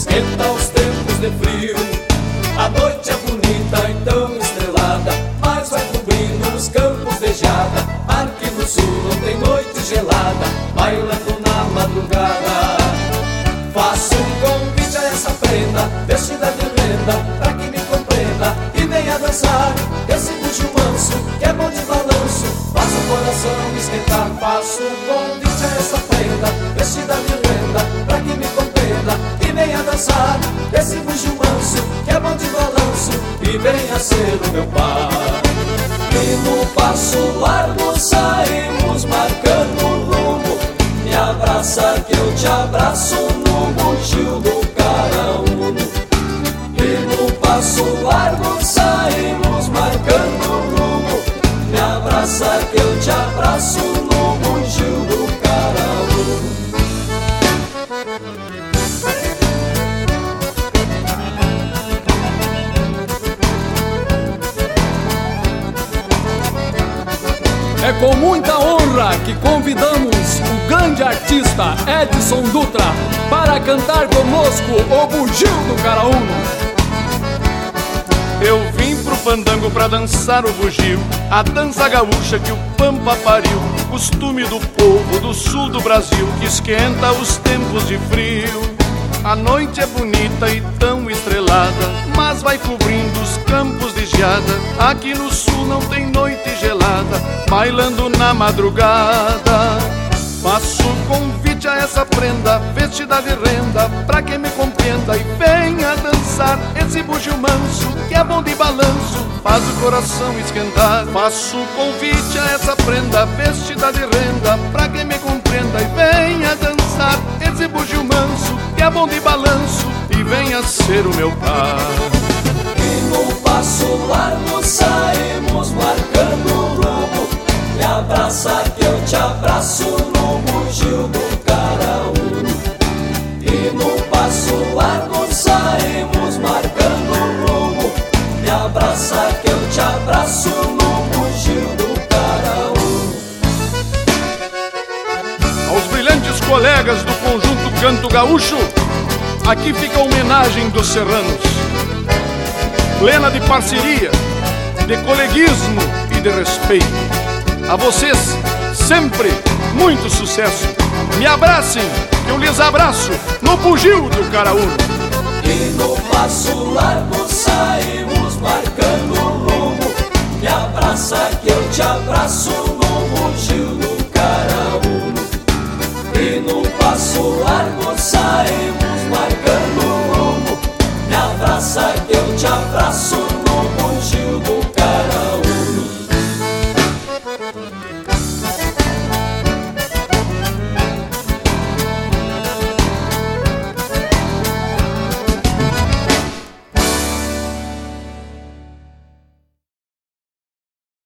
esquenta os tempos de frio. A noite é bonita e tão estrelada, mas vai cobrindo os campos de geada. Aqui no sul não tem noite gelada, bailando na madrugada. Faço um convite a essa prenda, vestida de renda, pra que me compreenda e venha dançar esse bucho manso, que é bom de balanço, faz o coração esquentar. Faço um convite a essa prenda, vestida de renda, pra que me compreenda e venha dançar esse bucho manso, que é bom de balanço e venha ser o meu par. E no passo largo saímos marcando o rumo, me abraça que eu te abraço no bugio do caraúno. E no passo largo saímos marcando o rumo, me abraça que eu te abraço no bugio do caraúno. É com muita honra que convidamos o grande artista Edson Dutra para cantar conosco o Bugio do Caraúno. Eu vim pro fandango pra dançar o bugio, a dança gaúcha que o Pampa pariu, costume do povo do sul do Brasil que esquenta os tempos de frio. A noite é bonita e tão estrelada, mas vai cobrindo os campos de geada. Aqui no sul não tem noite gelada, bailando na madrugada. Faço convite a essa prenda, vestida de renda, pra que me compreenda e venha dançar esse bugio manso, que é bom de balanço, faz o coração esquentar. Faço convite a essa prenda, vestida de renda, pra que me compreenda e venha dançar esse bugio manso, que é bom de balanço e venha ser o meu par. E no passo largo saímos marcando o rumo, me abraça que eu te abraço no bugio do caraúno. E no passo largo saímos marcando o rumo, me abraça que eu te abraço no bugio do caraúno. Aos brilhantes colegas do conjunto Canto Gaúcho, aqui fica a homenagem dos serranos, plena de parceria, de coleguismo e de respeito. A vocês, sempre muito sucesso. Me abracem, que eu lhes abraço no bugio do caraúno. E no passo largo saímos marcando o rumo, me abraça que eu te abraço no bugio do caraúno. E no passo largo saímos marcando o rumo, me abraça que eu te abraço